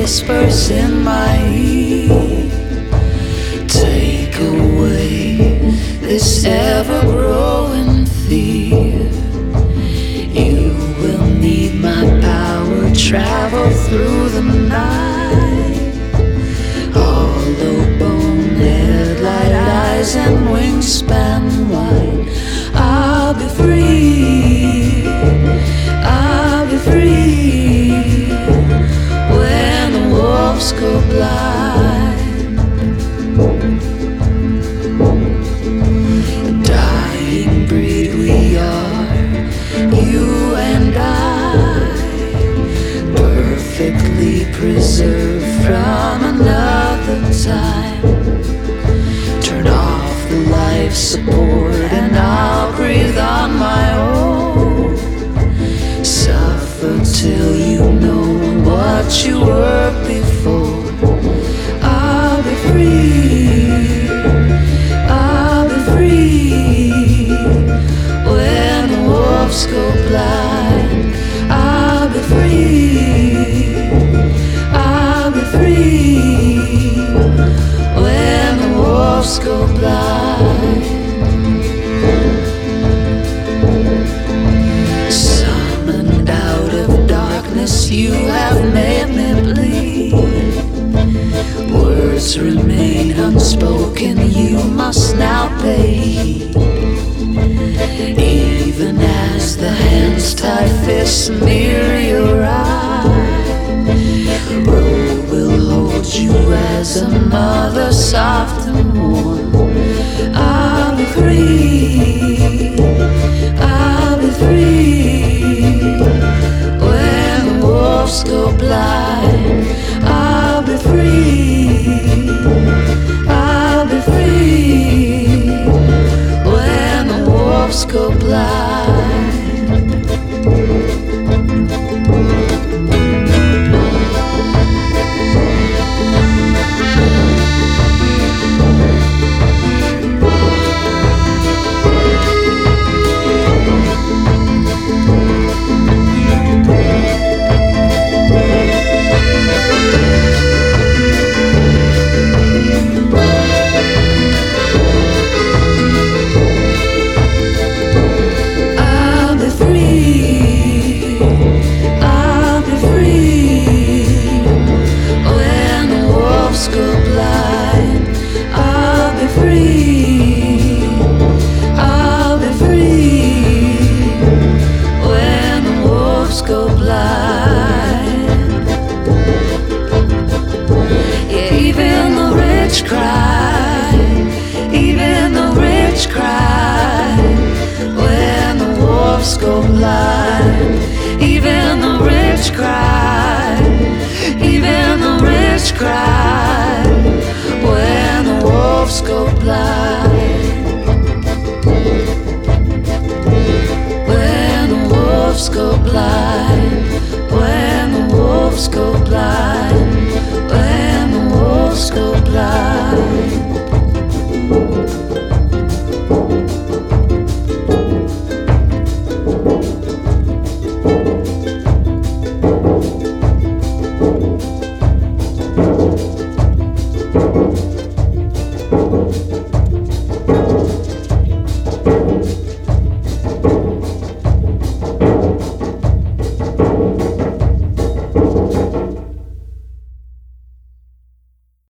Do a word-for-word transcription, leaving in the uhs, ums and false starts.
whispers in my ear. Take away this ever-growing fear. You will need my power, travel through the night. Hollow bone, headlight eyes and wingspan wide. I'll be free, I'll be free when the wolves go blind. A dying breed we are, you and I, perfectly preserved from another time. Turn off the life support and I'll breathe on my own. Suffer till you know what you were before. I'll be free, I'll be free when the wolves go blind. I'll be free, I'll be free when the wolves go blind. Summoned out of darkness, you have made me bleed. Words remain unspoken, you must now pay heed. Even as the hands tie fists mirror your eye, the road will hold you as a mother, soft and warm. I'll be free, I'll be free when the wolves go blind. I'll be free, I'll be free when the wolves go blind. Cry, even the rich cry when the wolves go blind. Even the rich cry, even the rich cry when the wolves go blind. When the wolves go blind.